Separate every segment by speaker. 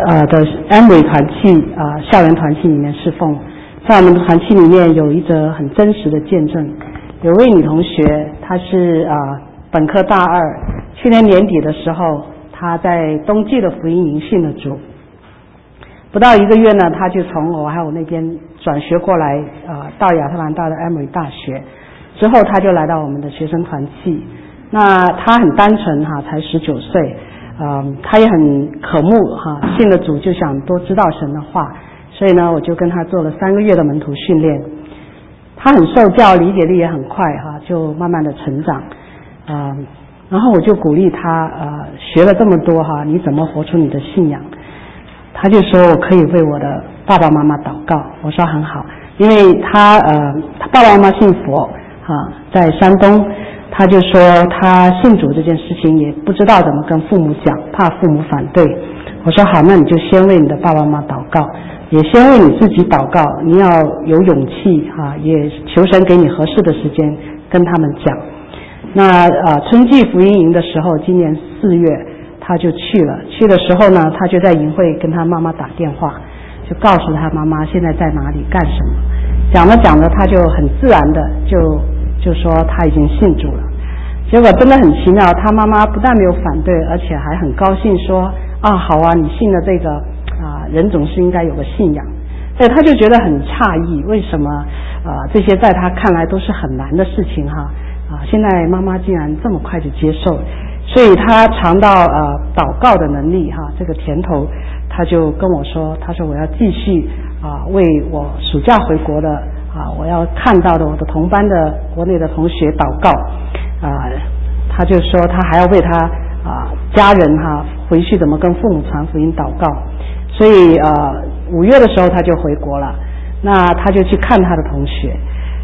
Speaker 1: 的Emory 团契校园团契里面侍奉。在我们的团契里面有一则很真实的见证，有位女同学，她是本科大二，去年年底的时候，她在冬季的福音营信了主。不到1个月呢，她就从我还有那边转学过来到亚特兰大的 Emory 大学，之后她就来到我们的学生团契。那她很单纯才19岁，她也很渴慕信了主就想多知道神的话。所以呢，我就跟他做了3个月的门徒训练。他很受教，理解力也很快就慢慢的成长。然后我就鼓励他学了这么多你怎么活出你的信仰？他就说我可以为我的爸爸妈妈祷告。我说很好，因为他爸爸妈妈信佛在山东，他就说他信主这件事情也不知道怎么跟父母讲，怕父母反对。我说好，那你就先为你的爸爸妈妈祷告。也先为你自己祷告，你要有勇气也求神给你合适的时间跟他们讲。那春季福音营的时候，今年4月他就去了。去的时候呢，他就在营会跟他妈妈打电话，就告诉他妈妈现在在哪里干什么。讲着讲着，他就很自然的就说他已经信主了。结果真的很奇妙，他妈妈不但没有反对，而且还很高兴说好啊，你信了这个人总是应该有个信仰。所以他就觉得很诧异，为什么这些在他看来都是很难的事情现在妈妈竟然这么快就接受。所以他尝到祷告的能力这个甜头，他就跟我说，他说我要继续为我暑假回国的我要看到的我的同班的国内的同学祷告他就说他还要为他家人回去怎么跟父母传福音祷告。所以5月的时候他就回国了。那他就去看他的同学，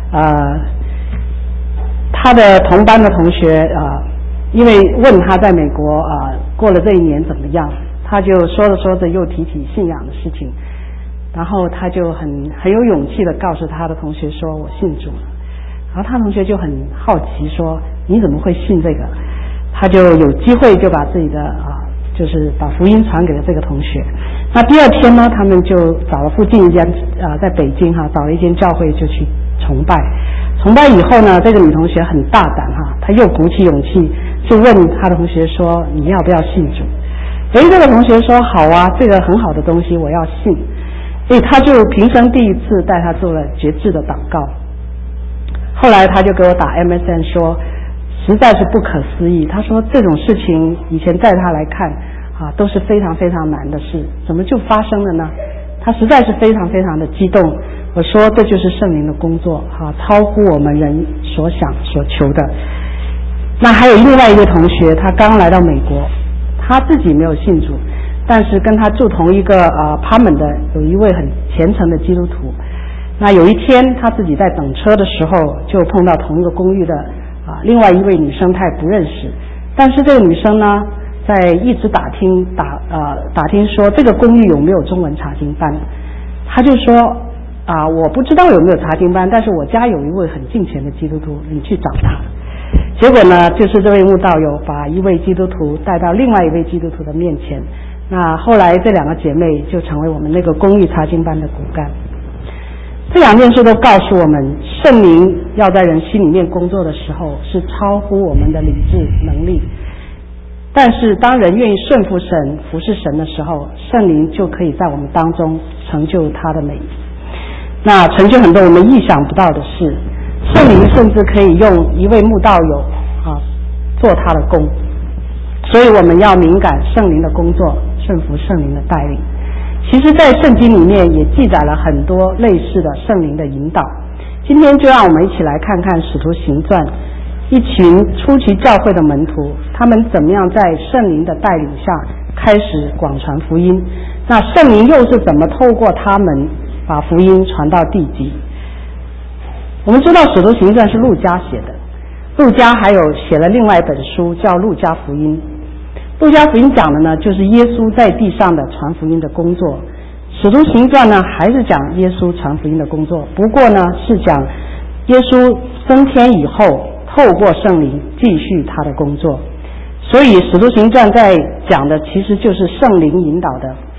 Speaker 1: 他的同班的同学因为问他在美国过了这1年怎么样，他就说着说着又提起信仰的事情，然后他就很有勇气的告诉他的同学说我信主了。然后他同学就很好奇说你怎么会信这个？他就有机会就把自己的就是把福音传给了这个同学。那第2天呢，他们就找了附近一家在北京找了一间教会就去崇拜。崇拜以后呢，这个女同学很大胆她又鼓起勇气就问她的同学说你要不要信主？这个同学说好啊，这个很好的东西我要信。所以他就平生第一次带他做了决志的祷告。后来他就给我打 MSN 说实在是不可思议，他说这种事情以前在他来看都是非常非常难的事，怎么就发生了呢？他实在是非常非常的激动。我说这就是圣灵的工作超乎我们人所想所求的。那还有另外一个同学，他刚来到美国，他自己没有信主，但是跟他住同一个apartment的有一位很虔诚的基督徒。那有一天他自己在等车的时候，就碰到同一个公寓的另外一位女生，他也不认识。但是这个女生呢，在一直打听说这个公寓有没有中文查经班。他就说我不知道有没有查经班，但是我家有一位很敬虔的基督徒，你去找他。结果呢，就是这位慕道友把一位基督徒带到另外一位基督徒的面前。那后来这2个姐妹就成为我们那个公寓查经班的骨干。这2件事都告诉我们，圣灵要在人心里面工作的时候是超乎我们的理智能力。但是当人愿意顺服神服侍神的时候，圣灵就可以在我们当中成就他的美意，那成就很多我们意想不到的事。圣灵甚至可以用一位慕道友做他的工。所以我们要敏感圣灵的工作，顺服圣灵的带领。其实在圣经里面也记载了很多类似的圣灵的引导。今天就让我们一起来看看使徒行传，一群初期教会的门徒，他们怎么样在圣灵的带领下开始广传福音。那圣灵又是怎么透过他们把福音传到地极？我们知道使徒行传是路加写的，路加还有写了另外一本书叫路加福音。路加福音讲的呢，就是耶稣在地上的传福音的工作。使徒行传呢，还是讲耶稣传福音的工作，不过呢，是讲耶稣升天以后，透过圣灵继续他的工作。所以使徒行传在讲的其实就是圣灵引导的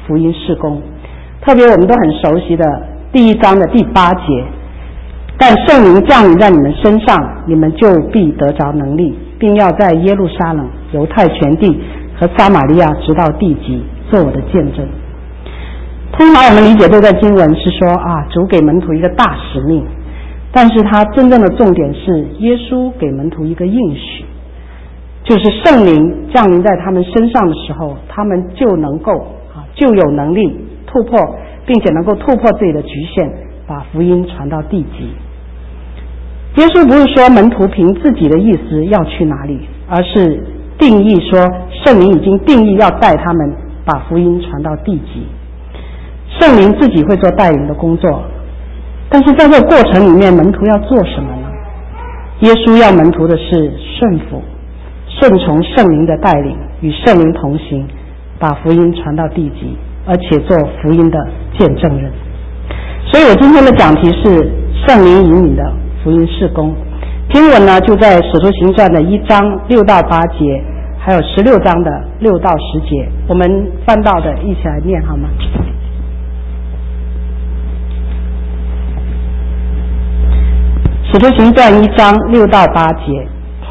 Speaker 1: 福音事工。特别我们都很熟悉的第1章的第8节，但圣灵降临在你们身上，你们就必得着能力，并要在耶路撒冷、犹太全地和撒玛利亚直到地极做我的见证。通常我们理解这段经文是说主给门徒一个大使命，但是他真正的重点是耶稣给门徒一个应许，就是圣灵降临在他们身上的时候，他们就有能力突破，并且能够突破自己的局限，把福音传到地极。耶稣不是说门徒凭自己的意思要去哪里，而是定义说圣灵已经定义要带他们把福音传到地极。圣灵自己会做带领的工作，但是在这个过程里面，门徒要做什么呢？耶稣要门徒的是顺服、顺从圣灵的带领，与圣灵同行，把福音传到地极，而且做福音的见证人。所以我今天的讲题是圣灵引领的福音事工。经文呢就在使徒行传的1章6到8节，还有16章的6到10节，我们翻到的一起来念好吗？使徒行传1章6到8节。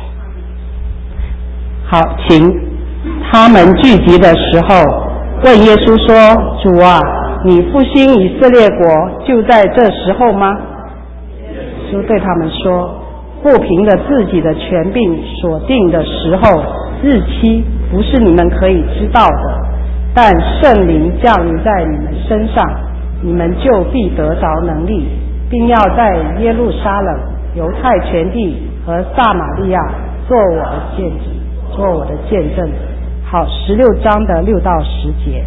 Speaker 1: 好，请。他们聚集的时候，问耶稣说：“主啊，你复兴以色列国就在这时候吗？”耶稣对他们说：“不凭着自己的权柄所定的时候、日期，不是你们可以知道的。但圣灵降临在你们身上，你们就必得着能力，并要在耶路撒冷、犹太全地和撒玛利亚做我的见证。”好，16章的6到10节。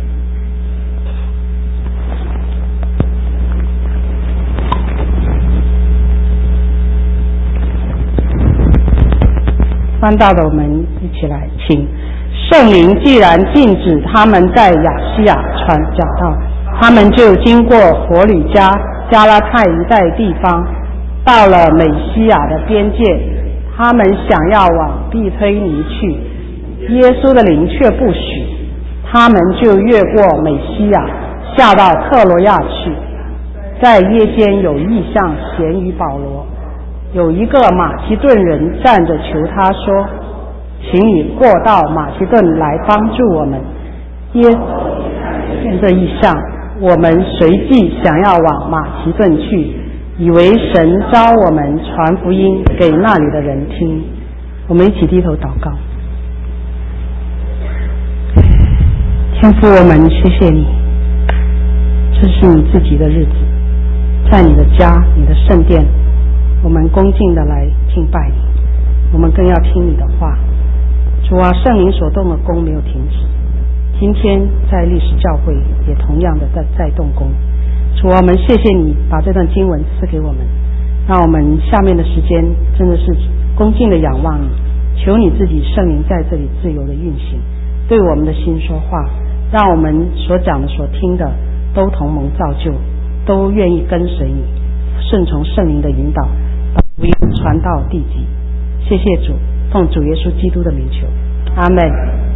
Speaker 1: 翻到的我们一起来请。圣灵既然禁止他们在亚细亚传讲道，他们就经过弗吕家、加拉太一带地方，到了美西亚的边界，他们想要往庇推尼去，耶稣的灵却不许，他们就越过美西亚，下到特罗亚去。在夜间有异象显于保罗，有一个马其顿人站着求他说：“请你过到马其顿来帮助我们。”耶稣见这异象，我们随即想要往马其顿去，以为神召我们传福音给那里的人听。我们一起低头祷告。天父，我们谢谢你，这是你自己的日子，在你的家、你的圣殿，我们恭敬的来敬拜你，我们更要听你的话。主啊，圣灵所动的工没有停止，今天在历史教会也同样的在动工。主啊，我们谢谢你把这段经文赐给我们，让我们下面的时间真的是恭敬的仰望你，求你自己圣灵在这里自由的运行，对我们的心说话，让我们所讲的所听的都同蒙造就，都愿意跟随你，顺从圣灵的引导，把福音传到地极。谢谢主，奉主耶稣基督的名求，阿们。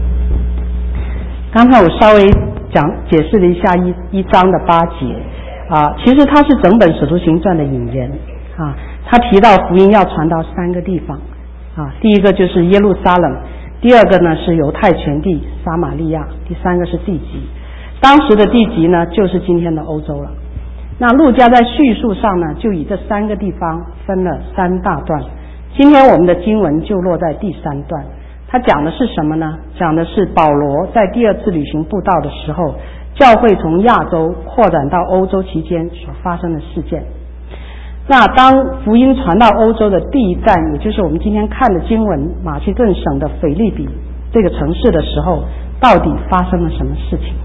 Speaker 1: 刚才我稍微解释了一下一章的8节其实它是整本使徒行传的引言他提到福音要传到3个地方第一个就是耶路撒冷，第二个呢是犹太全地撒玛利亚，第3个是地极。当时的地极呢就是今天的欧洲了。那路加在叙述上呢就以这3个地方分了3大段，今天我们的经文就落在第3段。他讲的是什么呢？讲的是保罗在第2次旅行布道的时候，教会从亚洲扩展到欧洲期间所发生的事件。那当福音传到欧洲的第一站，也就是我们今天看的经文马其顿省的腓立比这个城市的时候，到底发生了什么事情？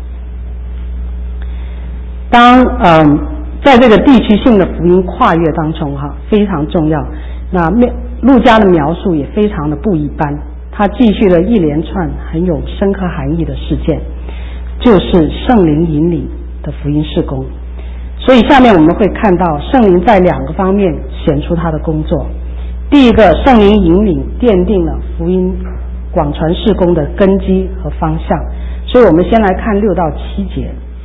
Speaker 1: 在这个地区性的福音跨越当中非常重要。那路加的描述也非常的不一般，他继续了一连串很有深刻含义的事件，就是圣灵引领的福音事工。所以下面我们会看到圣灵在2个方面显出他的工作。第一个，圣灵引领奠定了福音广传事工的根基和方向。所以我们先来看6到7节。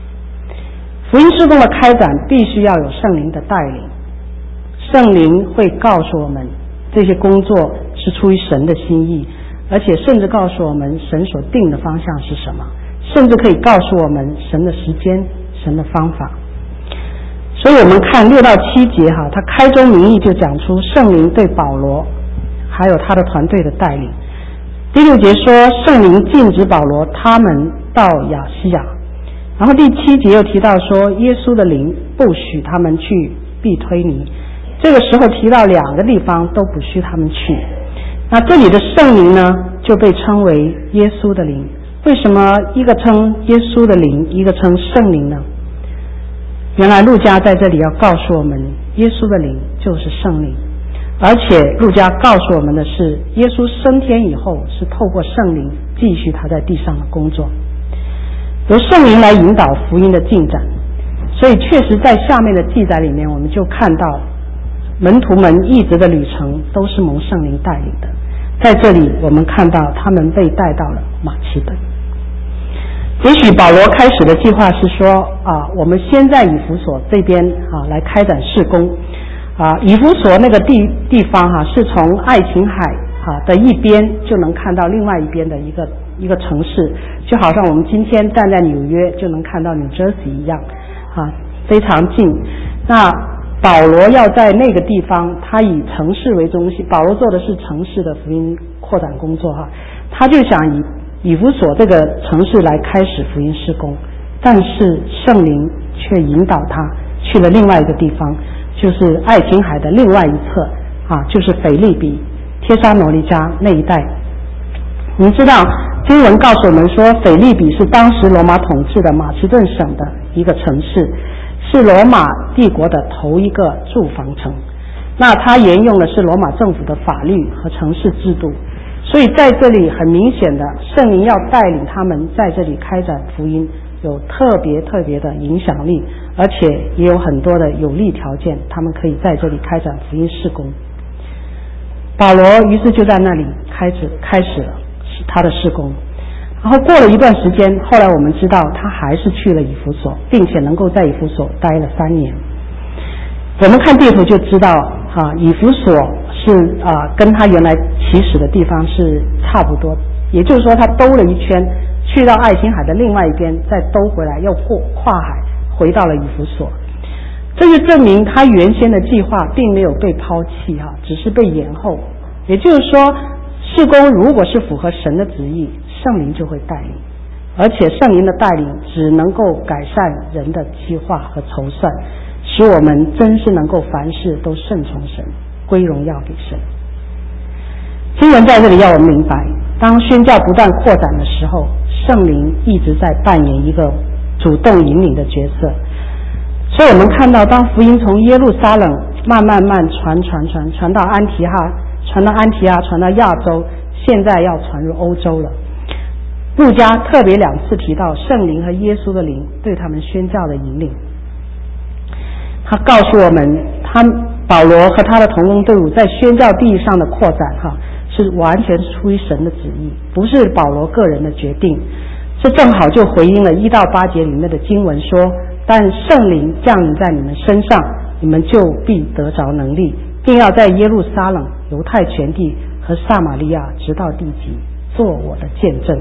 Speaker 1: 福音事工的开展必须要有圣灵的带领，圣灵会告诉我们这些工作是出于神的心意，而且甚至告诉我们神所定的方向是什么，甚至可以告诉我们神的时间、神的方法。所以我们看6到7节他开宗明义就讲出圣灵对保罗还有他的团队的带领。第6节说圣灵禁止保罗他们到亚细亚，然后第7节又提到说耶稣的灵不许他们去庇推尼，这个时候提到2个地方都不许他们去。那这里的圣灵呢就被称为耶稣的灵。为什么一个称耶稣的灵，一个称圣灵呢？原来路加在这里要告诉我们，耶稣的灵就是圣灵，而且路加告诉我们的是，耶稣升天以后是透过圣灵继续他在地上的工作，由圣灵来引导福音的进展。所以确实在下面的记载里面，我们就看到门徒们一直的旅程都是蒙圣灵带领的。在这里我们看到他们被带到了马其顿。也许保罗开始的计划是说我们先在以弗所这边来开展事工。以弗所那个地方是从爱琴海的一边就能看到另外一边的一个城市，就好像我们今天站在纽约就能看到New Jersey一样非常近。那保罗要在那个地方，他以城市为中心，保罗做的是城市的福音扩展工作他就想以弗所这个城市来开始福音事工，但是圣灵却引导他去了另外一个地方，就是爱琴海的另外一侧就是腓立比、帖撒罗尼迦那一带。我们知道经文告诉我们说，腓立比是当时罗马统治的马其顿省的一个城市，是罗马帝国的头一个驻防城。那它沿用的是罗马政府的法律和城市制度，所以在这里很明显的，圣灵要带领他们在这里开展福音，有特别的影响力，而且也有很多的有利条件，他们可以在这里开展福音事工。保罗于是就在那里开始了他的事工。然后过了一段时间，后来我们知道他还是去了以弗所，并且能够在以弗所待了3年。我们看地图就知道以弗所是跟他原来起始的地方是差不多，也就是说他兜了一圈去到爱琴海的另外一边，再兜回来又跨海回到了以弗所。这就证明他原先的计划并没有被抛弃只是被延后。也就是说，事工如果是符合神的旨意，圣灵就会带领，而且圣灵的带领只能够改善人的计划和筹算，使我们真是能够凡事都顺从神，归荣耀给神。经文在这里要我们明白，当宣教不断扩展的时候，圣灵一直在扮演一个主动引领的角色。所以我们看到，当福音从耶路撒冷慢传到安提阿，传到亚洲，现在要传入欧洲了。路加特别2次提到圣灵和耶稣的灵对他们宣教的引领。他告诉我们，保罗和他的同工队伍在宣教地域上的扩展是完全出于神的旨意，不是保罗个人的决定。这正好就回应了1到8节里面的经文说，但圣灵降临在你们身上，你们就必得着能力，并要在耶路撒冷、犹太全地和撒玛利亚直到地极做我的见证。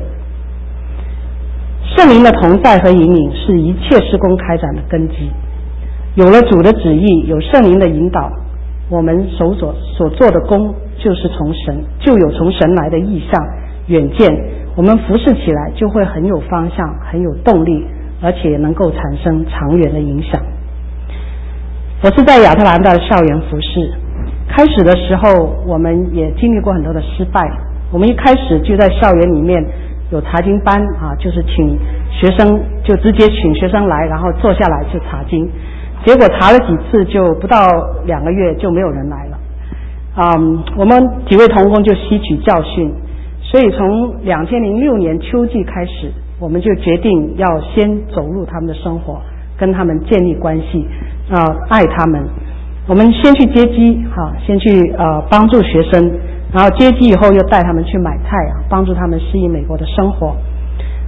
Speaker 1: 圣灵的同在和引领是一切事工开展的根基。有了主的旨意，有圣灵的引导，我们所做的工就有从神来的意向远见，我们服侍起来就会很有方向，很有动力，而且能够产生长远的影响。我是在亚特兰大的校园服侍，开始的时候我们也经历过很多的失败。我们一开始就在校园里面有查经班就是请学生就直接请学生来，然后坐下来就查经，结果查了几次就不到2个月就没有人来了。我们几位同工就吸取教训，所以从2006年秋季开始，我们就决定要先走入他们的生活，跟他们建立关系，爱他们。我们先去接机先去帮助学生，然后接机以后又带他们去买菜帮助他们适应美国的生活。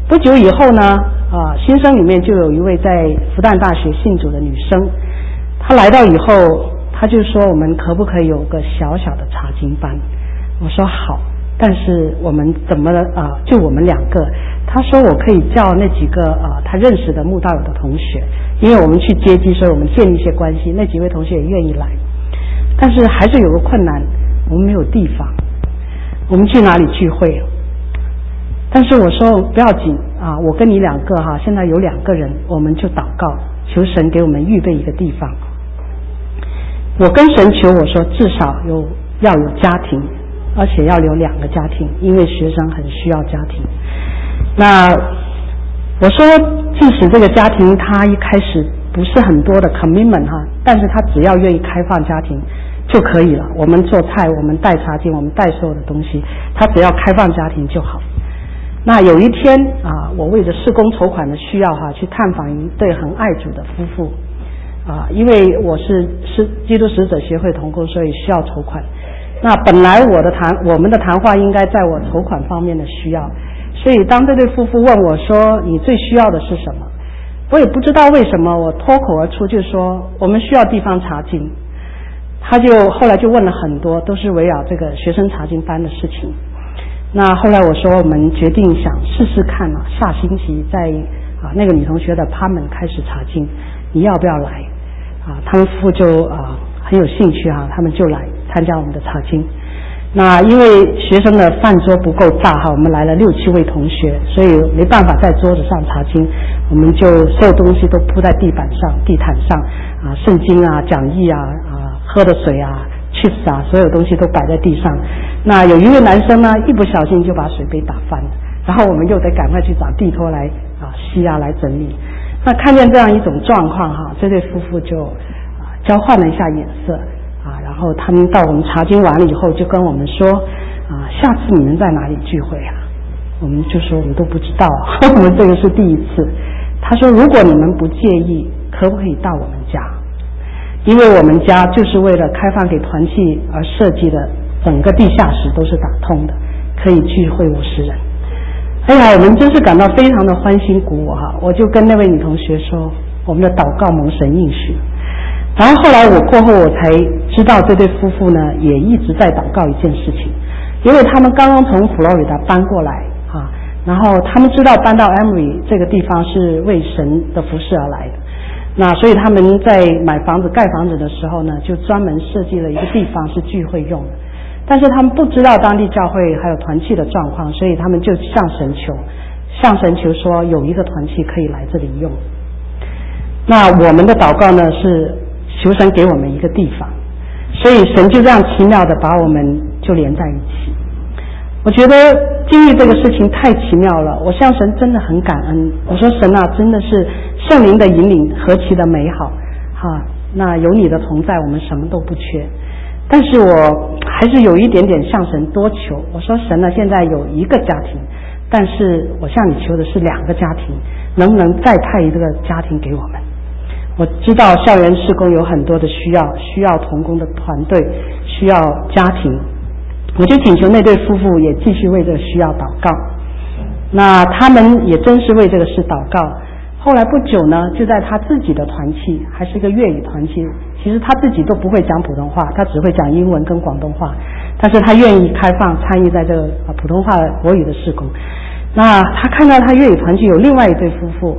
Speaker 1: 不久以后呢，新生里面就有一位在复旦大学信主的女生，她来到以后，她就说我们可不可以有个小小的查经班？我说好，但是我们怎么就我们2个？她说我可以叫那几个她认识的慕道友的同学，因为我们去接机，所以我们建立一些关系，那几位同学也愿意来，但是还是有个困难，我们没有地方，我们去哪里聚会？但是我说不要紧我跟你2个现在有2个人，我们就祷告，求神给我们预备一个地方。我跟神求，我说至少要有家庭，而且要留2个家庭，因为学生很需要家庭。那我说即使这个家庭他一开始不是很多的 commitment 但是他只要愿意开放家庭就可以了，我们做菜，我们带茶经，我们带所有的东西，他只要开放家庭就好。那有一天我为着事工筹款的需要去探访一对很爱主的夫妇因为我是基督使者协会同工，所以需要筹款。那本来我们的谈话应该在我筹款方面的需要，所以当这对夫妇问我说你最需要的是什么，我也不知道为什么我脱口而出就说我们需要地方查经。他就后来就问了很多，都是围绕这个学生查经班的事情。那后来我说我们决定想试试看下星期在那个女同学的apartment开始查经，你要不要来他们夫妇就很有兴趣他们就来参加我们的查经。那因为学生的饭桌不够大我们来了6、7位同学，所以没办法在桌子上查经，我们就所有东西都铺在地毯上圣经讲义喝的水chips 所有东西都摆在地上。那有一位男生呢，一不小心就把水杯打翻了，然后我们又得赶快去找地拖来吸来整理。那看见这样一种状况这对夫妇就交换了一下眼色然后他们到我们查经完了以后就跟我们说下次你们在哪里聚会我们就说我们都不知道我们这个是第一次。他说如果你们不介意，可不可以到我们家？因为我们家就是为了开放给团契而设计的，整个地下室都是打通的，可以聚会50人。哎呀，我们真是感到非常的欢欣鼓舞我就跟那位女同学说我们的祷告蒙神应许。然后后来过后我才知道这对夫妇呢也一直在祷告一件事情，因为他们刚刚从佛罗里达搬过来然后他们知道搬到 Emory 这个地方是为神的服事而来的，那所以他们在买房子盖房子的时候呢就专门设计了一个地方是聚会用的，但是他们不知道当地教会还有团契的状况，所以他们就向神求说有一个团契可以来这里用。那我们的祷告呢是求神给我们一个地方，所以神就这样奇妙的把我们就连在一起。我觉得经历这个事情太奇妙了，我向神真的很感恩。我说神真的是圣灵的引领何其的美好那有你的同在我们什么都不缺。但是我还是有一点点向神多求，我说神现在有一个家庭，但是我向你求的是2个家庭，能不能再派一个家庭给我们？我知道校园事工有很多的需要同工的团队，需要家庭，我就请求那对夫妇也继续为这个需要祷告。那他们也真是为这个事祷告。后来不久呢，就在他自己的团契，还是一个粤语团契，其实他自己都不会讲普通话，他只会讲英文跟广东话，但是他愿意开放参与在这个普通话国语的事工。那他看到他粤语团契有另外一对夫妇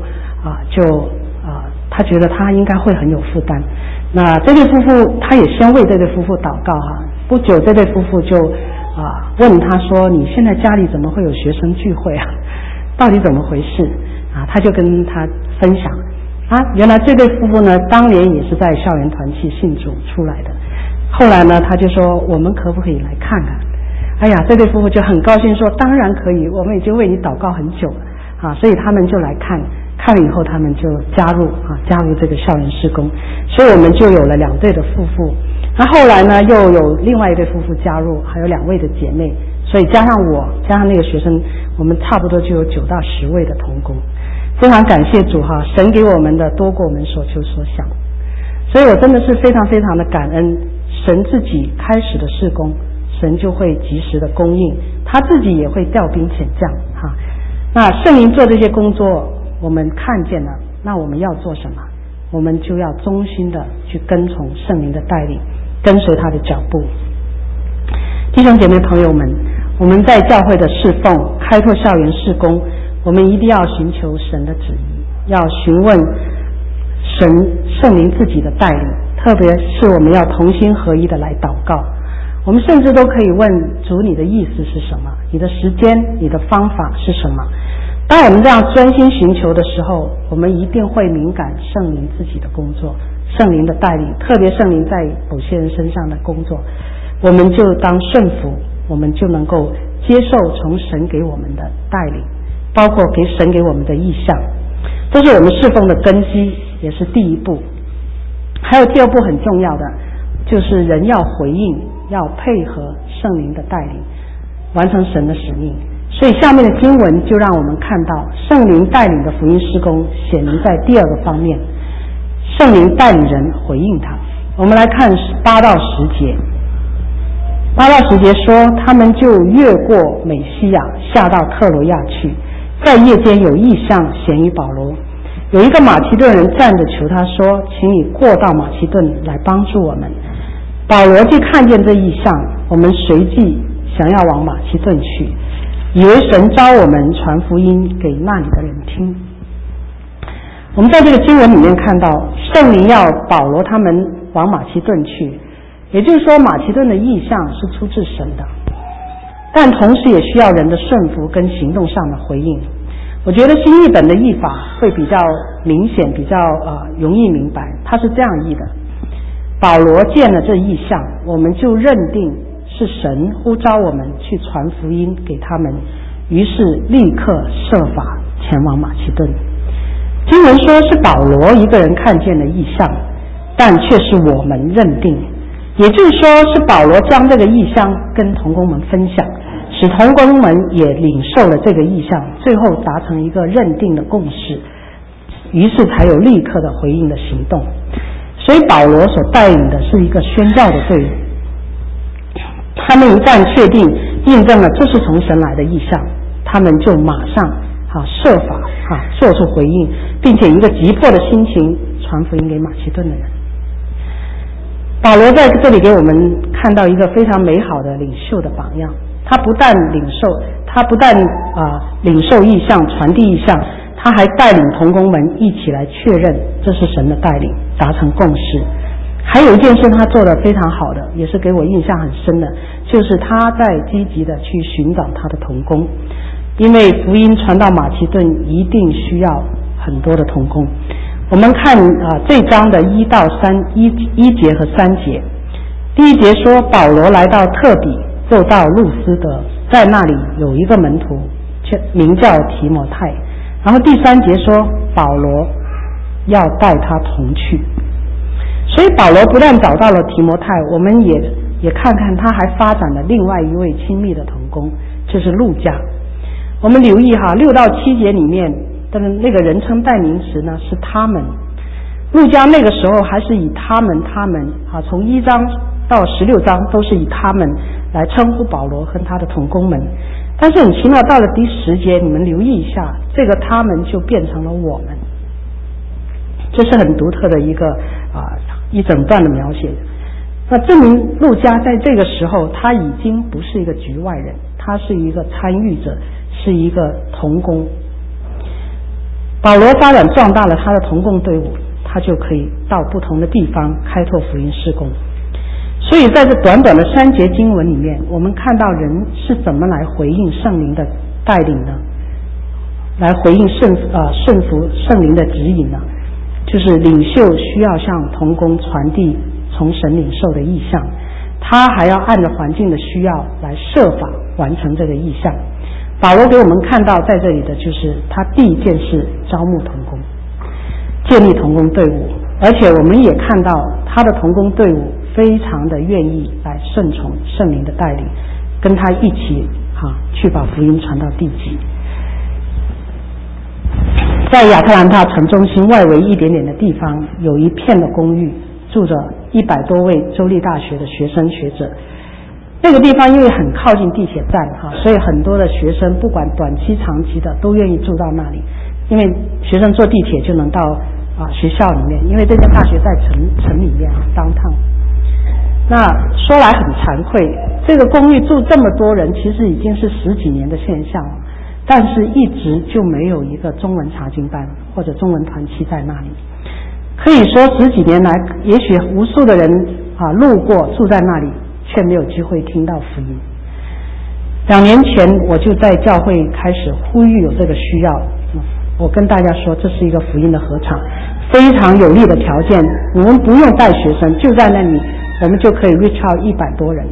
Speaker 1: 他觉得他应该会很有负担。那这对夫妇他也先为这对夫妇祷告不久这对夫妇就问他说你现在家里怎么会有学生聚会到底怎么回事他就跟他分享原来这对夫妇呢当年也是在校园团契信主出来的，后来呢他就说我们可不可以来看看？哎呀，这对夫妇就很高兴说当然可以，我们已经为你祷告很久了所以他们就来看了以后他们就加入这个校园事工，所以我们就有了2对的夫妇。那后来呢又有另外一对夫妇加入，还有2位的姐妹，所以加上我加上那个学生，我们差不多就有9到10位的同工。非常感谢主神给我们的多过我们所求所想，所以我真的是非常非常的感恩神自己开始的事工，神就会及时的供应，他自己也会调兵遣将那圣灵做这些工作，我们看见了，那我们要做什么？我们就要忠心的去跟从圣灵的带领，跟随他的脚步。弟兄姐妹朋友们，我们在教会的侍奉、开拓校园事工，我们一定要寻求神的旨意，要询问圣灵自己的带领，特别是我们要同心合一的来祷告。我们甚至都可以问主，你的意思是什么？你的时间、你的方法是什么？当我们这样专心寻求的时候，我们一定会敏感圣灵自己的工作，圣灵的带领，特别圣灵在某些人身上的工作，我们就当顺服，我们就能够接受从神给我们的带领，包括神给我们的意象，这是我们侍奉的根基，也是第一步。还有第二步很重要的，就是人要回应，要配合圣灵的带领，完成神的使命。所以下面的经文就让我们看到圣灵带领的福音事工显明在第二个方面，圣灵带领人回应他。我们来看8到10节。8到10节说，他们就越过美西亚，下到特罗亚去，在夜间有异象显于保罗。有一个马其顿人站着求他说，请你过到马其顿来帮助我们。保罗就看见这异象，我们随即想要往马其顿去，以为神召我们传福音给那里的人听。我们在这个经文里面看到，圣灵要保罗他们往马其顿去，也就是说马其顿的异象是出自神的，但同时也需要人的顺服跟行动上的回应。我觉得新译本的译法会比较明显，比较容易明白。它是这样译的：保罗见了这异象，我们就认定是神呼召我们去传福音给他们，于是立刻设法前往马其顿。经文说是保罗一个人看见了异象，但却是我们认定，也就是说是保罗将这个异象跟同工们分享，使同工们也领受了这个意象，最后达成一个认定的共识，于是才有立刻的回应的行动。所以保罗所带领的是一个宣教的队伍，他们一旦确定印证了这是从神来的意象，他们就马上设法做出回应，并且一个急迫的心情传福音给马其顿的人。保罗在这里给我们看到一个非常美好的领袖的榜样，他不但领受意象，传递意象，他还带领同工们一起来确认这是神的带领，达成共识。还有一件事他做得非常好的，也是给我印象很深的，就是他在积极的去寻找他的同工，因为福音传到马其顿一定需要很多的同工。我们看这章的1节和3节。第一节说，保罗来到特比，又到路斯德，在那里有一个门徒名叫提摩太。然后第3节说，保罗要带他同去。所以保罗不但找到了提摩太，我们也看看他还发展了另外一位亲密的同工，就是路加。我们留意6到7节里面的那个人称代名词呢是他们。路加那个时候还是以他们从1章到16章都是以他们来称呼保罗和他的同工们。但是很奇妙，到了第10节，你们留意一下，这个他们就变成了我们，这是很独特的一整段的描写。那证明路加在这个时候他已经不是一个局外人，他是一个参与者，是一个同工。保罗发展壮大了他的同工队伍，他就可以到不同的地方开拓福音事工。所以在这短短的3节经文里面，我们看到人是怎么来回应圣灵的带领呢？来回应顺服圣灵的指引呢？就是领袖需要向同工传递从神领受的意象，他还要按着环境的需要来设法完成这个意象。保罗给我们看到在这里的就是他第一件事招募同工，建立同工队伍，而且我们也看到他的同工队伍非常的愿意来顺从圣灵的带领，跟他一起去把福音传到地极。在亚特兰大城中心外围一点点的地方，有一片的公寓，住着100多位州立大学的学生学者。 那个地方因为很靠近地铁站哈，所以很多的学生不管短期长期的都愿意住到那里，因为学生坐地铁就能到学校里面，因为这间大学在城里面downtown。那说来很惭愧，这个公寓住这么多人，其实已经是10几年的现象了，但是一直就没有一个中文查经班或者中文团契在那里。可以说10几年来，也许无数的人路过住在那里，却没有机会听到福音。2年前我就在教会开始呼吁有这个需要，我跟大家说这是一个福音的合场，非常有利的条件，我们不用带学生，就在那里我们就可以 reach out 100多人。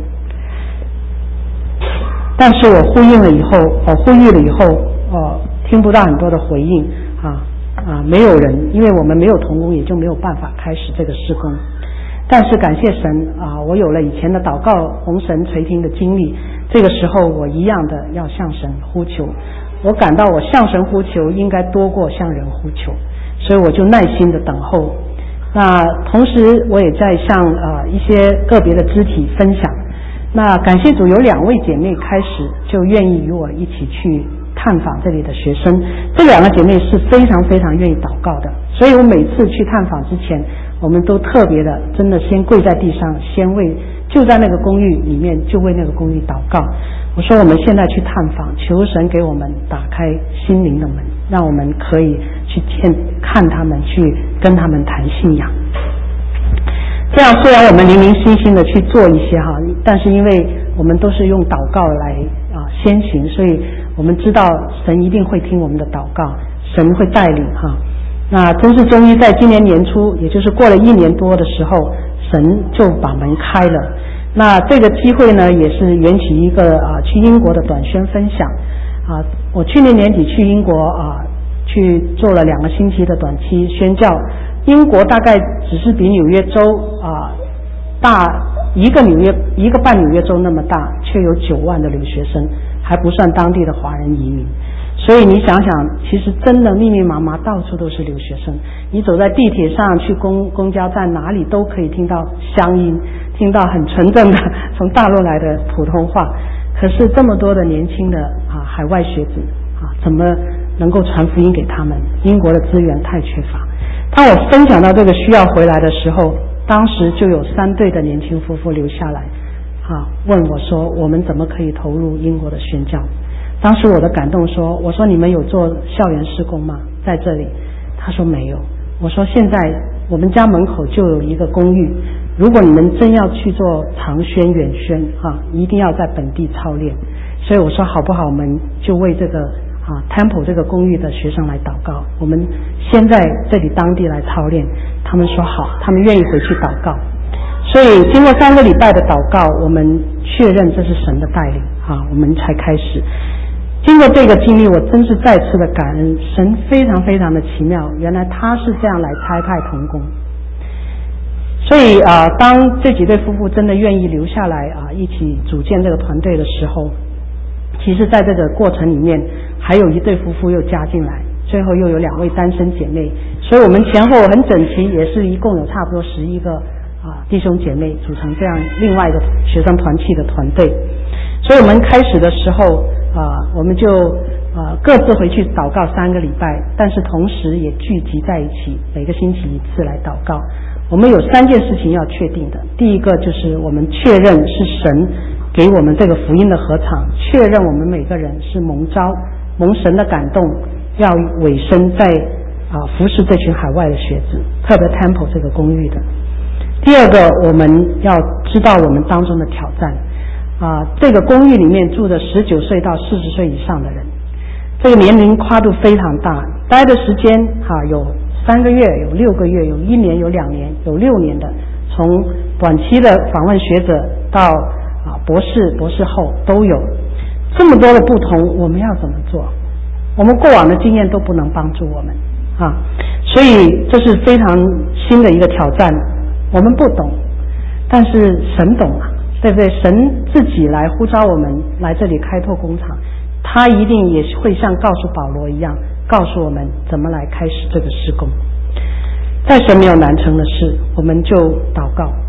Speaker 1: 但是我呼吁了以后听不到很多的回应没有人，因为我们没有同工，也就没有办法开始这个事工。但是感谢神我有了以前的祷告蒙神垂听的经历，这个时候我一样的要向神呼求，我感到我向神呼求应该多过向人呼求，所以我就耐心的等候。那同时我也在向一些个别的肢体分享。那感谢主，有2位姐妹开始就愿意与我一起去探访这里的学生，这2个姐妹是非常非常愿意祷告的，所以我每次去探访之前，我们都特别的真的先跪在地上，先就在那个公寓里面就为那个公寓祷告。我说我们现在去探访，求神给我们打开心灵的门，让我们可以去看他们，去跟他们谈信仰。这样虽然我们零零星星的去做一些但是因为我们都是用祷告来先行，所以我们知道神一定会听我们的祷告，神会带领那真是终于在今年年初，也就是过了1年多的时候，神就把门开了。那这个机会呢，也是缘起一个去英国的短宣分享我去年年底去英国去做了2个星期的短期宣教。英国大概只是比纽约州大一个半纽约州那么大，却有9万的留学生，还不算当地的华人移民。所以你想想，其实真的密密麻麻，到处都是留学生。你走在地铁上，去公交站，哪里都可以听到乡音，听到很纯正的从大陆来的普通话。可是这么多的年轻的海外学子怎么能够传福音给他们？英国的资源太缺乏。当我分享到这个需要回来的时候，当时就有3对的年轻夫妇留下来问我说，我们怎么可以投入英国的宣教？当时我的感动说，我说你们有做校园事工吗？在这里？他说没有。我说现在我们家门口就有一个公寓，如果你们真要去做长宣远宣一定要在本地操练。所以我说好不好，我们就为这个Temple 这个公寓的学生来祷告，我们先在这里当地来操练。他们说好，他们愿意回去祷告。所以经过3个礼拜的祷告，我们确认这是神的带领我们才开始。经过这个经历，我真是再次的感恩神，非常非常的奇妙，原来他是这样来差派同工。所以当这几对夫妇真的愿意留下来一起组建这个团队的时候，其实在这个过程里面还有一对夫妇又加进来，最后又有2位单身姐妹，所以我们前后很整齐，也是一共有差不多11个弟兄姐妹组成这样另外一个学生团契的团队。所以我们开始的时候我们就各自回去祷告3个礼拜，但是同时也聚集在一起，每个星期1次来祷告。我们有3件事情要确定的，第一个就是我们确认是神给我们这个福音的合场，确认我们每个人是蒙召蒙神的感动，要委身在服侍这群海外的学子，特别 Temple 这个公寓的。第二个，我们要知道我们当中的挑战这个公寓里面住着19岁到40岁以上的人，这个年龄跨度非常大，待的时间有3个月，有6个月，有1年，有2年，有6年的，从短期的访问学者到博士、博士后都有。这么多的不同，我们要怎么做？我们过往的经验都不能帮助我们所以这是非常新的一个挑战。我们不懂，但是神懂对不对？神自己来呼召我们来这里开拓工厂，他一定也会像告诉保罗一样，告诉我们怎么来开始这个事工。在神没有难成的事，我们就祷告，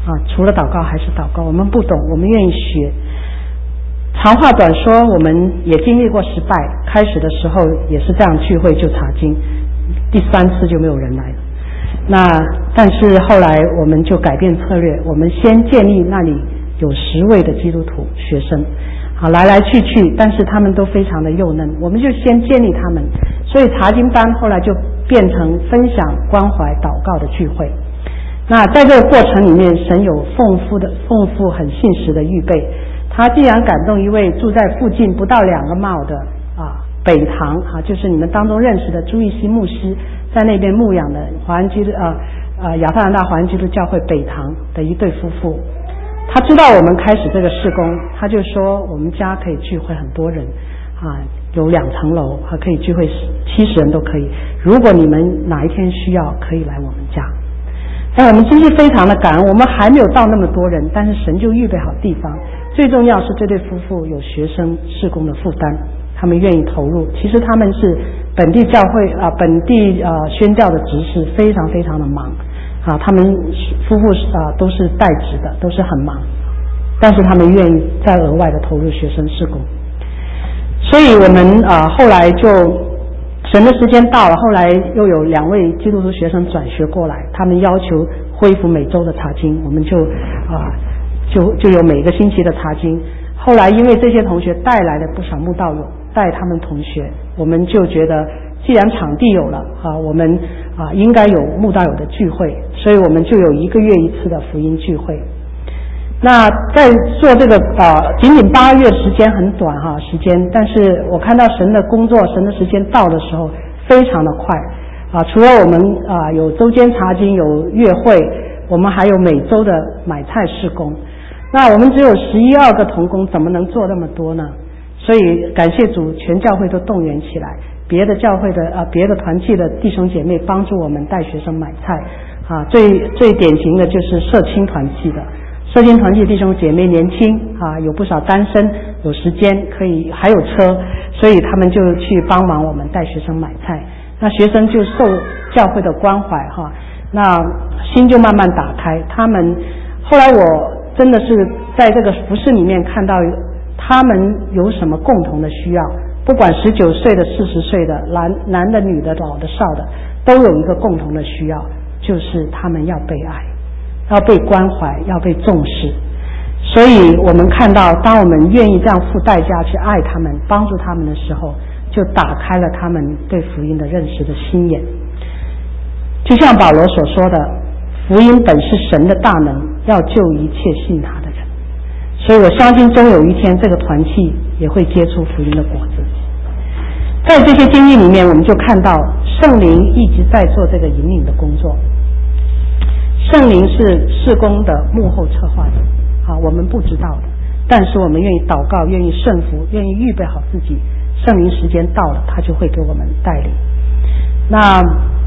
Speaker 1: 除了祷告还是祷告，我们不懂，我们愿意学。长话短说，我们也经历过失败，开始的时候也是这样聚会就查经，第3次就没有人来了。但是后来我们就改变策略，我们先建立那里有10位的基督徒学生，来来去去，但是他们都非常的幼嫩，我们就先建立他们，所以查经班后来就变成分享关怀祷告的聚会。那在这个过程里面，神有丰富很信实的预备。他既然感动一位住在附近不到2个mile的北堂就是你们当中认识的朱义熙牧师，在那边牧养的亚特兰大华人基督教会北堂的一对夫妇，他知道我们开始这个事工，他就说我们家可以聚会很多人有2层楼可以聚会70人都可以，如果你们哪一天需要可以来我们家。我们真是非常的感恩，我们还没有到那么多人，但是神就预备好地方。最重要是这对夫妇有学生事工的负担，他们愿意投入。其实他们是本地教会本地宣教的执事，非常非常的忙他们夫妇都是代职的，都是很忙，但是他们愿意再额外的投入学生事工。所以我们后来就神的时间到了，后来又有2位基督徒学生转学过来，他们要求恢复每周的查经，我们就有每个星期的查经。后来因为这些同学带来了不少慕道友，带他们同学，我们就觉得既然场地有了我们应该有慕道友的聚会，所以我们就有1个月1次的福音聚会。那在做这个仅仅8个月时间很短时间，但是我看到神的工作，神的时间到的时候非常的快除了我们有周间查经，有月会，我们还有每周的买菜事工。那我们只有11、12个同工，怎么能做那么多呢？所以感谢主，全教会都动员起来，别的教会的别的团契的弟兄姐妹帮助我们带学生买菜最典型的就是社青团契的。社青团契弟兄姐妹年轻有不少单身，有时间可以还有车，所以他们就去帮忙我们带学生买菜。那学生就受教会的关怀那心就慢慢打开。他们后来我真的是在这个服事里面看到他们有什么共同的需要，不管19岁的、40岁的、男的、女的、老的、少的，都有一个共同的需要，就是他们要被爱，要被关怀，要被重视。所以我们看到当我们愿意这样付代价去爱他们，帮助他们的时候，就打开了他们对福音的认识的心眼。就像保罗所说的，福音本是神的大能，要救一切信他的人。所以我相信终有一天这个团契也会结出福音的果子。在这些经历里面，我们就看到圣灵一直在做这个引领的工作。圣灵是事工的幕后策划者我们不知道的，但是我们愿意祷告，愿意顺服，愿意预备好自己，圣灵时间到了，他就会给我们带领。那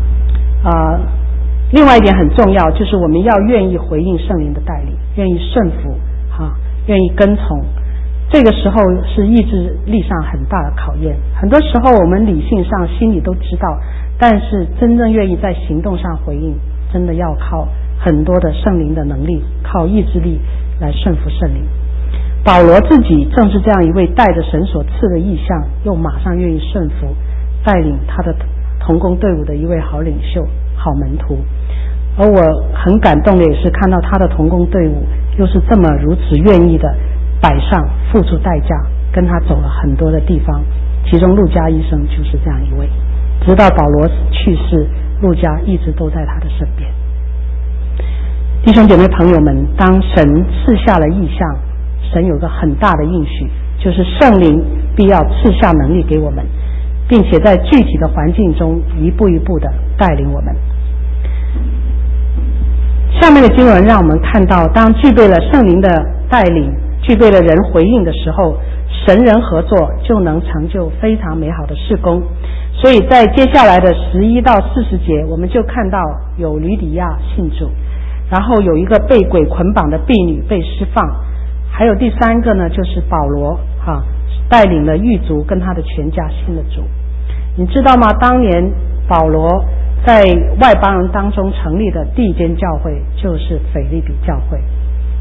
Speaker 1: 另外一点很重要，就是我们要愿意回应圣灵的带领，愿意顺服愿意跟从。这个时候是意志力上很大的考验，很多时候我们理性上心里都知道，但是真正愿意在行动上回应，真的要靠很多的圣灵的能力，靠意志力来顺服圣灵。保罗自己正是这样一位带着神所赐的意象，又马上愿意顺服，带领他的同工队伍的一位好领袖、好门徒。而我很感动的也是看到他的同工队伍又是这么如此愿意的摆上付出代价，跟他走了很多的地方，其中路加医生就是这样一位，直到保罗去世，路加一直都在他的身边。弟兄姐妹朋友们，当神赐下了异象，神有个很大的应许，就是圣灵必要赐下能力给我们，并且在具体的环境中一步一步的带领我们。下面的经文让我们看到，当具备了圣灵的带领，具备了人回应的时候，神人合作就能成就非常美好的事工。所以在接下来的11到40节，我们就看到有吕底亚信主，然后有一个被鬼捆绑的婢女被释放，还有第3个呢，就是保罗带领了狱卒跟他的全家信了主。你知道吗？当年保罗在外邦人当中成立的第一间教会就是腓立比教会。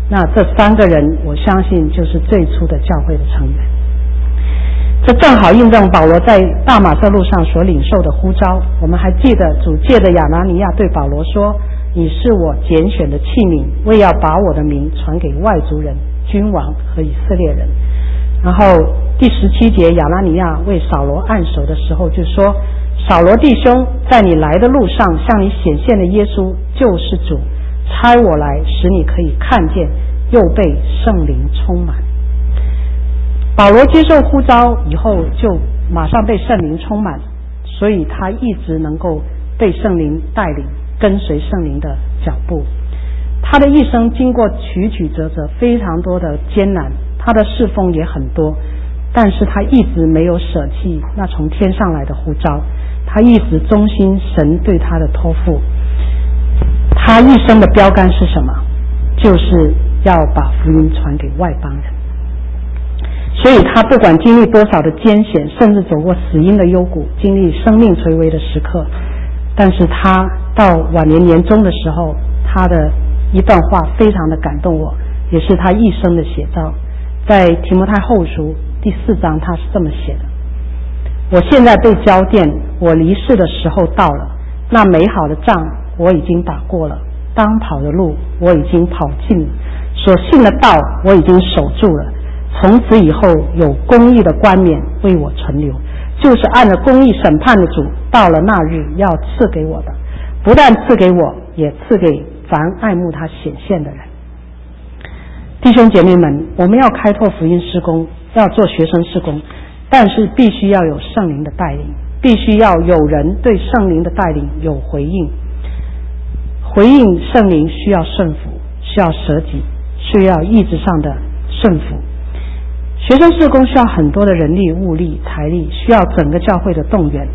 Speaker 1: 那这3个人我相信就是最初的教会的成员。这正好印证保罗在大马色路上所领受的呼召。我们还记得主借着亚拿尼亚对保罗说，你是我拣选的器皿，为要把我的名传给外族人、君王和以色列人。然后第17节，亚拿尼亚为扫罗按手的时候就说，扫罗弟兄，在你来的路上向你显现的耶稣就是主，差我来使你可以看见，又被圣灵充满。保罗接受呼召以后就马上被圣灵充满，所以他一直能够被圣灵带领，跟随圣灵的脚步。他的一生经过曲曲折折，非常多的艰难，他的侍奉也很多，但是他一直没有舍弃那从天上来的呼召，他一直忠心神对他的托付。他一生的标杆是什么？就是要把福音传给外邦人。所以他不管经历多少的艰险，甚至走过死荫的幽谷，经历生命垂危的时刻，但是他到晚年年终的时候，他的一段话非常的感动我，也是他一生的写照。在提摩太后书第4章，他是这么写的：我现在被交奠，我离世的时候到了，那美好的仗我已经打过了，当跑的路我已经跑尽了，所信的道我已经守住了，从此以后有公义的冠冕为我存留，就是按着公义审判的主，到了那日要赐给我的，不但赐给我，也赐给凡爱慕他显现的人。弟兄姐妹们，我们要开拓福音事工，要做学生事工，但是必须要有圣灵的带领，必须要有人对圣灵的带领有回应。回应圣灵需要顺服，需要舍己，需要意志上的顺服。学生事工需要很多的人力、物力、财力，需要整个教会的动员。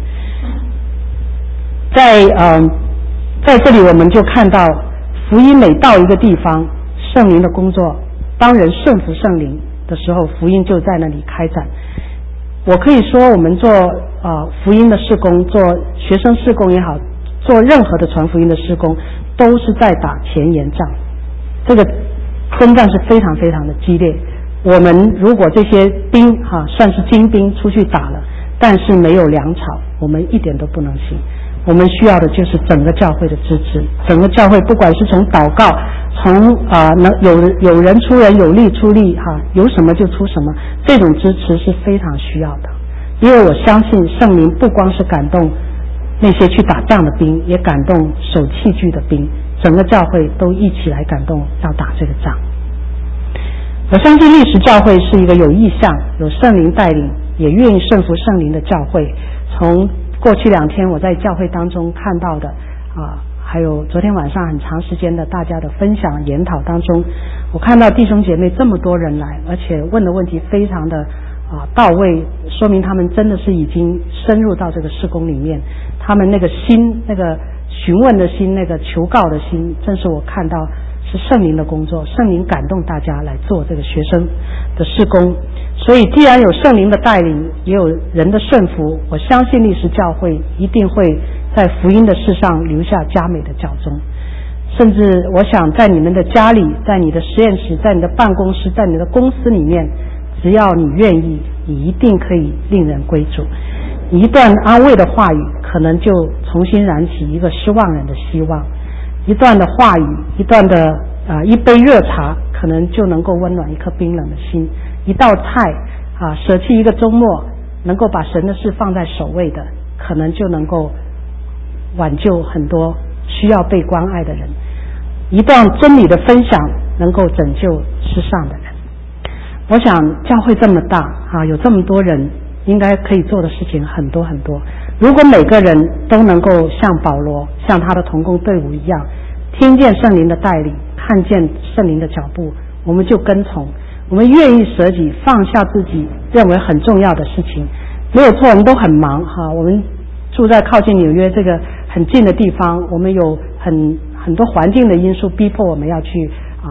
Speaker 1: 在这里我们就看到，福音每到一个地方，圣灵的工作，当人顺服圣灵的时候，福音就在那里开展。我可以说，我们做福音的事工，做学生事工也好，做任何的传福音的事工，都是在打前沿仗。这个征战是非常非常的激烈。我们如果这些兵算是精兵出去打了，但是没有粮草，我们一点都不能行。我们需要的就是整个教会的支持，整个教会不管是从祷告，从有人出人，有力出力有什么就出什么，这种支持是非常需要的。因为我相信圣灵不光是感动那些去打仗的兵，也感动守器具的兵，整个教会都一起来感动要打这个仗。我相信历史教会是一个有意向、有圣灵带领，也愿意顺服圣灵的教会。从过去2天我在教会当中看到的还有昨天晚上很长时间的大家的分享研讨当中，我看到弟兄姐妹这么多人来，而且问的问题非常的到位，说明他们真的是已经深入到这个事工里面，他们那个心，那个询问的心，那个求告的心，正是我看到是圣灵的工作，圣灵感动大家来做这个学生的事工。所以既然有圣灵的带领，也有人的顺服，我相信历史教会一定会在福音的事上留下佳美的脚踪。甚至我想在你们的家里，在你的实验室，在你的办公室，在你的公司里面，只要你愿意，你一定可以令人归主。一段安慰的话语可能就重新燃起一个失望人的希望，一段的话语，一段的一杯热茶可能就能够温暖一颗冰冷的心，一道菜舍弃一个周末能够把神的事放在首位的，可能就能够挽救很多需要被关爱的人，一段真理的分享能够拯救世上的人。我想教会这么大有这么多人，应该可以做的事情很多很多。如果每个人都能够像保罗，像他的同工队伍一样，听见圣灵的带领，看见圣灵的脚步，我们就跟从，我们愿意舍己，放下自己认为很重要的事情。没有错，我们都很忙我们住在靠近纽约这个很近的地方，我们有很多环境的因素逼迫我们要去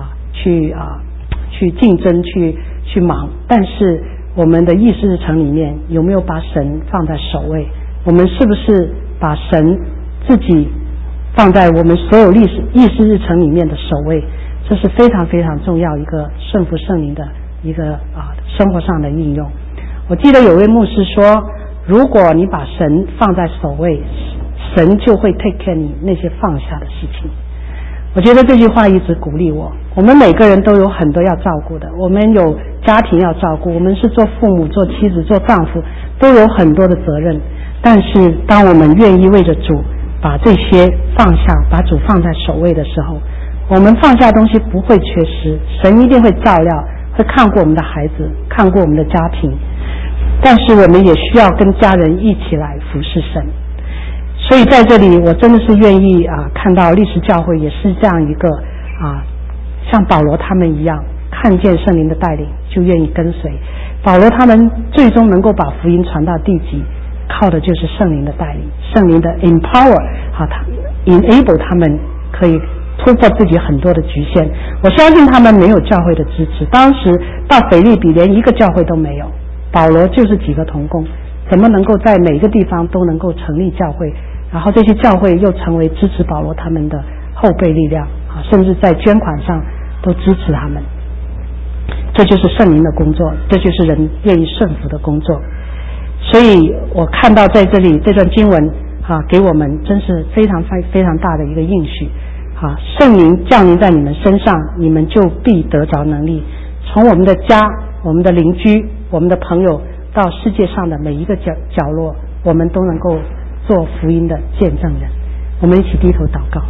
Speaker 1: 竞争，去忙。但是我们的议事日程里面有没有把神放在首位？我们是不是把神自己放在我们所有议事日程里面的首位？ 这是非常非常重要一个顺服圣灵的一个生活上的应用。我记得有位牧师说，如果你把神放在首位，神就会 take care 你那些放下的事情。我觉得这句话一直鼓励我。我们每个人都有很多要照顾的，我们有家庭要照顾，我们是做父母、做妻子、做丈夫，都有很多的责任。但是当我们愿意为着主把这些放下，把主放在首位的时候，我们放下东西不会缺失，神一定会照料，会看过我们的孩子，看过我们的家庭。但是我们也需要跟家人一起来服侍神。所以在这里我真的是愿意看到历史教会也是这样一个像保罗他们一样，看见圣灵的带领就愿意跟随。保罗他们最终能够把福音传到地极，靠的就是圣灵的带领，圣灵的 empower 他 enable 他们可以突破自己很多的局限。我相信他们没有教会的支持，当时到腓立比连一个教会都没有，保罗就是几个同工，怎么能够在每个地方都能够成立教会，然后这些教会又成为支持保罗他们的后备力量甚至在捐款上都支持他们。这就是圣灵的工作，这就是人愿意顺服的工作。所以我看到在这里这段经文给我们真是非常非常大的一个应许圣灵降临在你们身上，你们就必得着能力，从我们的家、我们的邻居、我们的朋友到世界上的每一个角落，我们都能够做福音的见证人。我们一起低头祷告。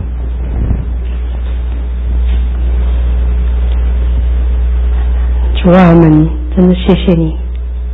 Speaker 1: 主啊，我们真的谢谢你，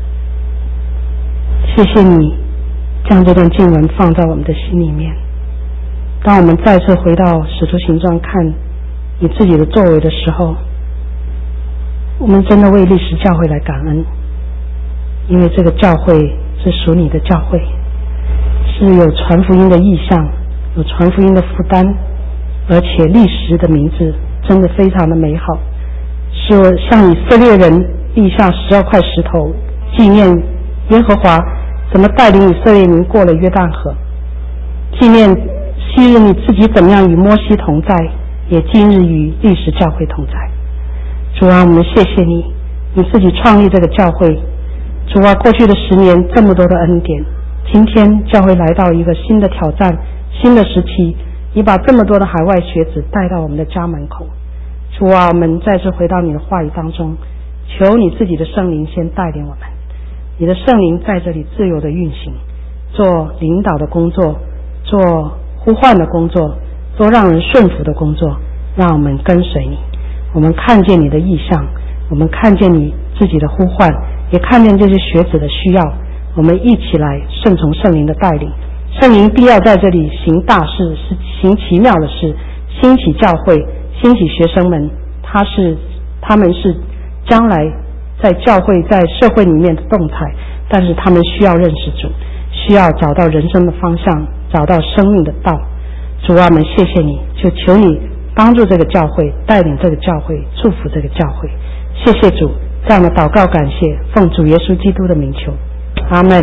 Speaker 1: 谢谢你将这段经文放在我们的心里面。当我们再次回到使徒行传看你自己的作为的时候，我们真的为历史教会来感恩，因为这个教会是属你的教会，是有传福音的意向，有传福音的负担，而且历史的名字真的非常的美好，是向以色列人立下12块石头，纪念耶和华怎么带领以色列民过了约旦河，纪念昔日你自己怎么样与摩西同在，也今日与历史教会同在。主啊，我们谢谢你，你自己创立这个教会。主啊，过去的10年这么多的恩典，今天教会来到一个新的挑战，新的时期，你把这么多的海外学子带到我们的家门口。主啊，我们再次回到你的话语当中，求你自己的圣灵先带领我们，你的圣灵在这里自由的运行，做领导的工作，做呼唤的工作，做让人顺服的工作，让我们跟随你。我们看见你的意象，我们看见你自己的呼唤，也看见这些学子的需要，我们一起来顺从圣灵的带领。圣灵必要在这里行大事，是行奇妙的事，兴起教会，兴起学生们，他们是将来在教会在社会里面的动态，但是他们需要认识主，需要找到人生的方向，找到生命的道。主啊，我们谢谢你，就求你帮助这个教会，带领这个教会，祝福这个教会。谢谢主，这样的祷告感谢，奉主耶稣基督的名求，阿们。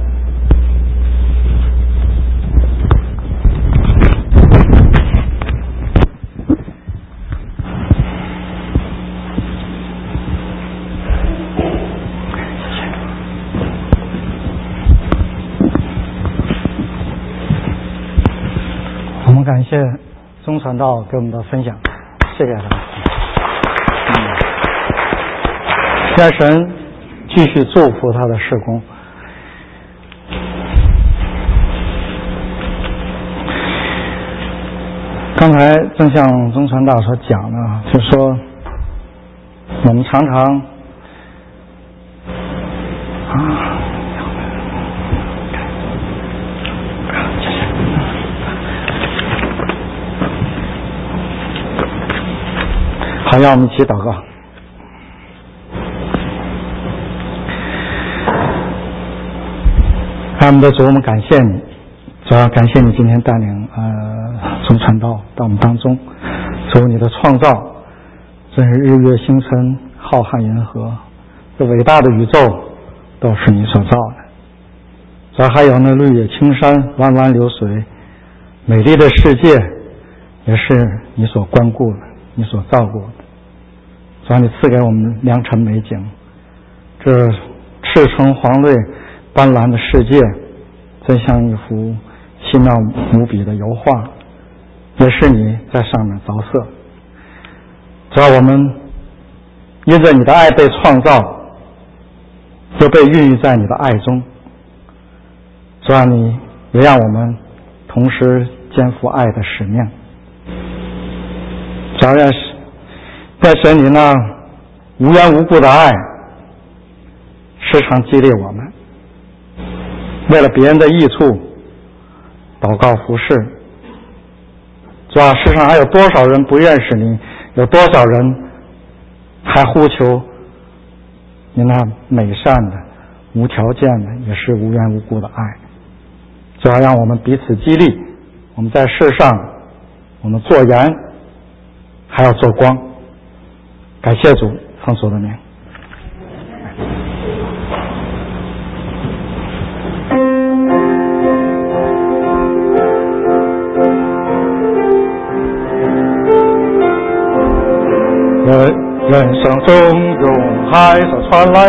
Speaker 2: 我们感谢钟传道给我们的分享，谢谢他。愿神继续祝福他的事工。刚才正像钟传道所讲的，就是说我们常常好，让我们一起祷告。爱我们的主，我们感谢你，主要感谢你今天带领钟传道到我们当中。主，你的创造真是日月星辰、浩瀚银河，这伟大的宇宙都是你所造的。主要还有那绿野青山、弯弯流水，美丽的世界也是你所关顾的。 你所造过的。主啊，你赐给我们良辰美景，这赤橙黄绿斑斓的世界，真像一幅奇妙无比的油画，也是你在上面着色。主啊，我们因着你的爱被创造，又被孕育在你的爱中。主啊，你也让我们同时肩负爱的使命。主啊，愿神你那无缘无故的爱时常激励我们，为了别人的益处祷告服侍。主啊，世上还有多少人不认识你，有多少人还呼求你那美善的无条件的也是无缘无故的爱。主要让我们彼此激励，我们在世上我们做盐还要做光。感谢主，奉主的名。人生中涌海所传来